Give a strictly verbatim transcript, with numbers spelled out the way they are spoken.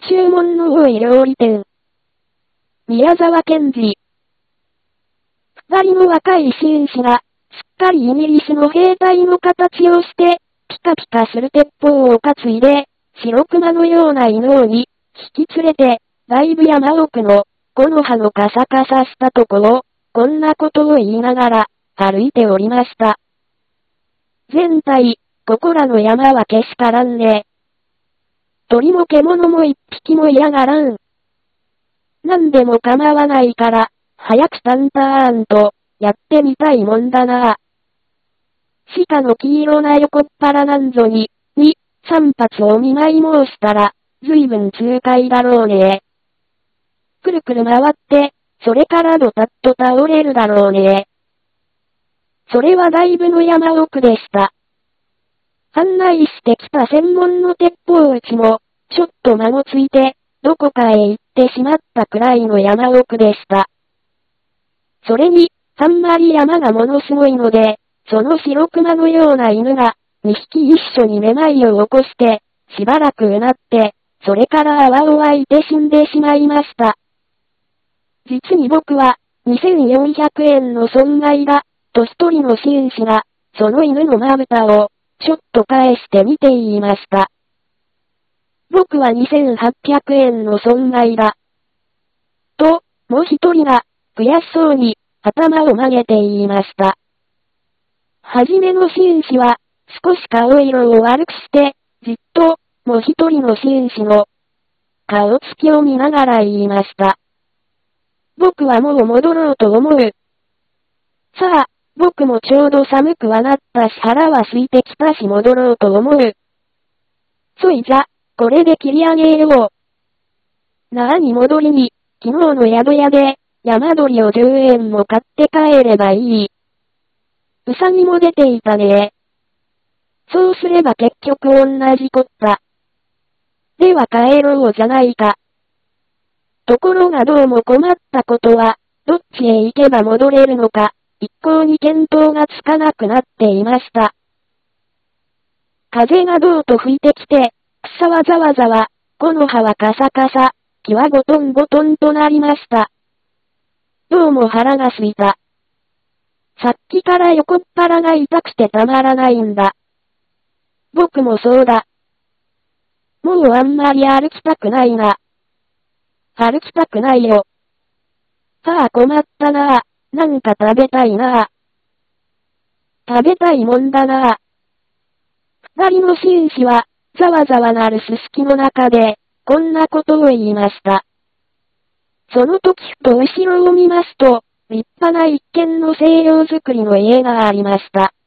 注文の多い料理店。宮沢賢治。二人の若い紳士が、すっかりイギリスの兵隊の形をして、ピカピカする鉄砲を担いで、白熊のような犬に、引き連れて、だいぶ山奥の、木の葉のカサカサしたとこを、こんなことを言いながら、歩いておりました。全体、ここらの山はけしからんね。鳥も獣も一匹も嫌がらん。なんでも構わないから、早くタンターンと、やってみたいもんだな。鹿の黄色な横っ腹なんぞに、に、三発お見舞い申したら、ずいぶん痛快だろうね。くるくる回って、それからドタッと倒れるだろうね。それはだいぶの山奥でした。案内してきた専門の鉄砲撃ちも、ちょっと間もついて、どこかへ行ってしまったくらいの山奥でした。それに、あんまり山がものすごいので、その白熊のような犬が、にひき一緒にめまいを起こして、しばらくうなって、それから泡を湧いて死んでしまいました。実に僕は、にせんよんひゃくえんの損害だ、と一人の紳士が、その犬のまぶたを、ちょっと返してみて言いました。僕はにせんはっぴゃくえんの損害だ。と、もう一人が、悔しそうに、頭を曲げて言いました。はじめの紳士は、少し顔色を悪くして、じっと、もう一人の紳士の、顔つきを見ながら言いました。僕はもう戻ろうと思う。さあ、僕もちょうど寒くはなったし腹は空いてきたし戻ろうと思う。そいじゃ、これで切り上げよう。なあに戻りに、昨日の宿屋で、山鳥をじゅうえんも買って帰ればいい。うさぎも出ていたね。そうすれば結局同じこった。では帰ろうじゃないか。ところがどうも困ったことは、どっちへ行けば戻れるのか、一向に見当がつかなくなっていました。風がどうと吹いてきて、草はざわざわ、木の葉はカサカサ、木はゴトンゴトンとなりました。どうも腹が空いた。さっきから横っ腹が痛くてたまらないんだ。僕もそうだ。もうあんまり歩きたくないな。歩きたくないよ。さあ困ったなあ。なんか食べたいなあ。食べたいもんだなあ。二人の紳士は、ざわざわなるすすきの中で、こんなことを言いました。その時ふと後ろを見ますと、立派な一軒の西洋造りの家がありました。